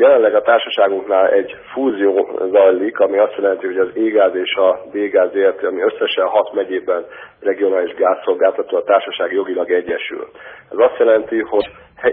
Jelenleg a társaságunknál egy fúzió zajlik, ami azt jelenti, hogy az E-gáz és a D-gáz Zrt., ami összesen 6 megyében regionális gázszolgáltató, a társaság jogilag egyesül. Ez azt jelenti, hogy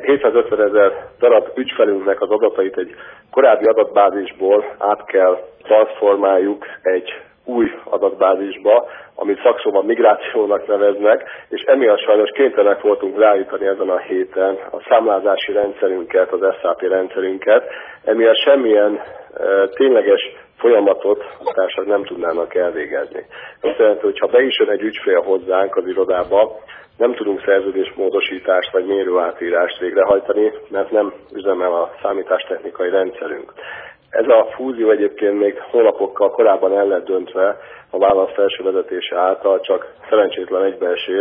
750 000 darab ügyfelünknek az adatait egy korábbi adatbázisból át kell transformáljuk egy új adatbázisba, amit szakszóban migrációnak neveznek, és emiatt sajnos kénytelenek voltunk ráállítani ezen a héten a számlázási rendszerünket, az SAP rendszerünket, emiatt semmilyen tényleges folyamatot a társaság nem tudnának elvégezni. Azt jelenti, hogy ha be is jön egy ügyfél hozzánk az irodába, nem tudunk szerződésmódosítást vagy mérőátírást végrehajtani, mert nem üzemel a számítástechnikai rendszerünk. Ez a fúzió egyébként még hónapokkal korábban el lett döntve a vállalat felső vezetése által, csak szerencsétlen egybeesés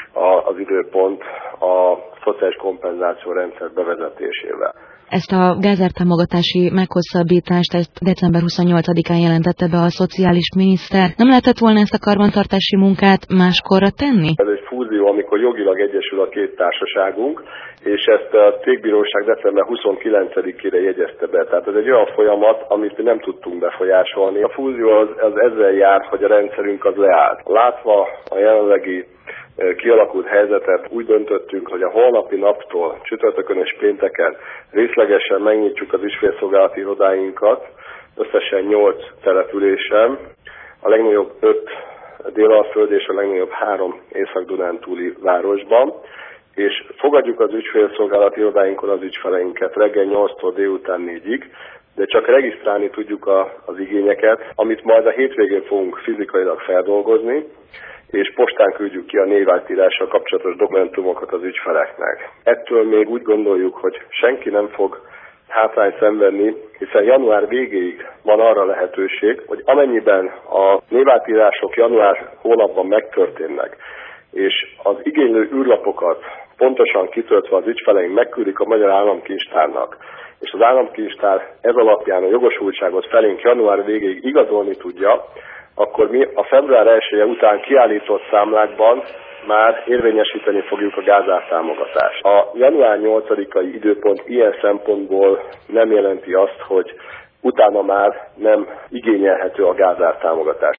az időpont a szociális kompenzáció rendszer bevezetésével. Ezt a gázártámogatási meghosszabbítást december 28-án jelentette be a szociális miniszter. Nem lehetett volna ezt a karbantartási munkát máskorra tenni? Ez egy fúzió, amikor jogilag egyesül a két társaságunk, és ezt a cégbíróság december 29-ére jegyezte be. Tehát ez egy olyan folyamat, amit mi nem tudtunk befolyásolni. A fúzió az ezzel jár, hogy a rendszerünk az leállt. Látva a jelenlegi kialakult helyzetet, úgy döntöttünk, hogy a holnapi naptól, csütörtökön és pénteken részlegesen megnyitjuk az ügyfélszolgálati irodáinkat, összesen 8 településen, a legnagyobb 5 Dél-Alföld és a legnagyobb 3 Észak-Dunántúli városban, és fogadjuk az ügyfélszolgálati irodáinkon az ügyfeleinket reggel 8-tól délután 4-ig, de csak regisztrálni tudjuk az igényeket, amit majd a hétvégén fogunk fizikailag feldolgozni, és postán küldjük ki a néváltírással kapcsolatos dokumentumokat az ügyfeleknek. Ettől még úgy gondoljuk, hogy senki nem fog hátrányt szenvedni, hiszen január végéig van arra lehetőség, hogy amennyiben a néváltírások január hónapban megtörténnek, és az igénylő űrlapokat pontosan kitöltve az ügyfeleink megküldik a Magyar Államkincstárnak, és az Államkincstár ez alapján a jogosultságot felénk január végéig igazolni tudja, akkor mi a február 1-e után kiállított számlákban már érvényesíteni fogjuk a gázártámogatást. A január 8-ai időpont ilyen szempontból nem jelenti azt, hogy utána már nem igényelhető a gázártámogatás.